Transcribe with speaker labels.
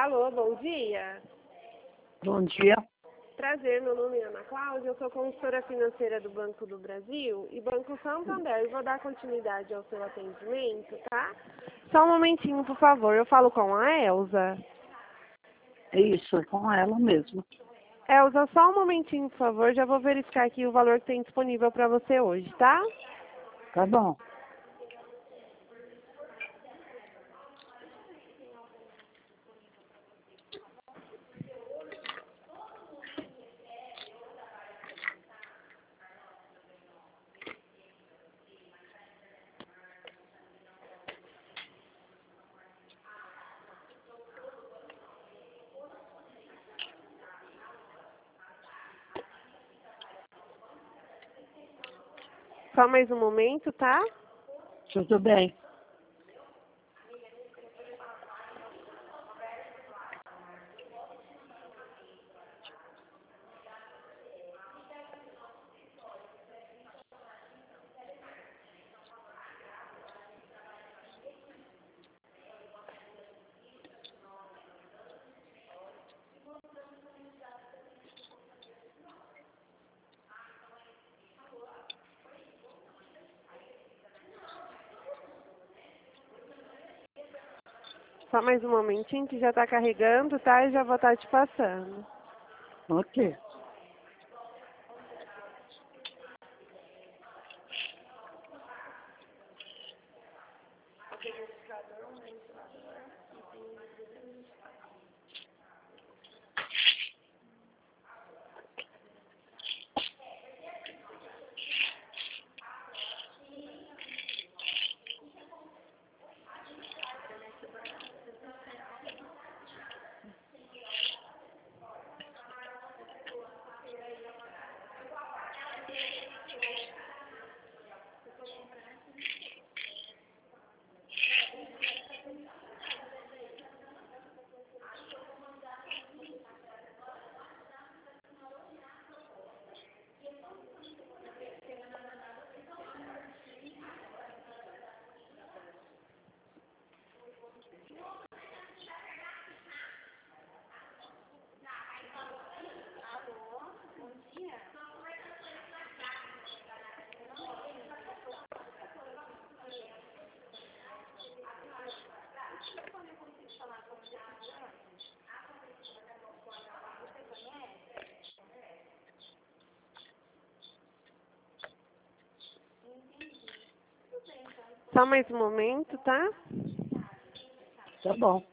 Speaker 1: Alô, bom dia.
Speaker 2: Bom dia.
Speaker 1: Prazer, meu nome é Ana Cláudia, eu sou consultora financeira do Banco do Brasil e Banco Santander. Eu vou dar continuidade ao seu atendimento, tá? Só um momentinho, por favor. Eu falo com a Elza.
Speaker 2: Isso, é com ela mesmo.
Speaker 1: Elza, só um momentinho, por favor. Já vou verificar aqui o valor que tem disponível para você hoje, tá?
Speaker 2: Tá bom.
Speaker 1: Só mais um momento, tá?
Speaker 2: Tudo bem.
Speaker 1: Só mais um momentinho que já está carregando, tá? E já vou estar te passando.
Speaker 2: Ok.
Speaker 1: Só mais um momento, tá?
Speaker 2: Tá bom.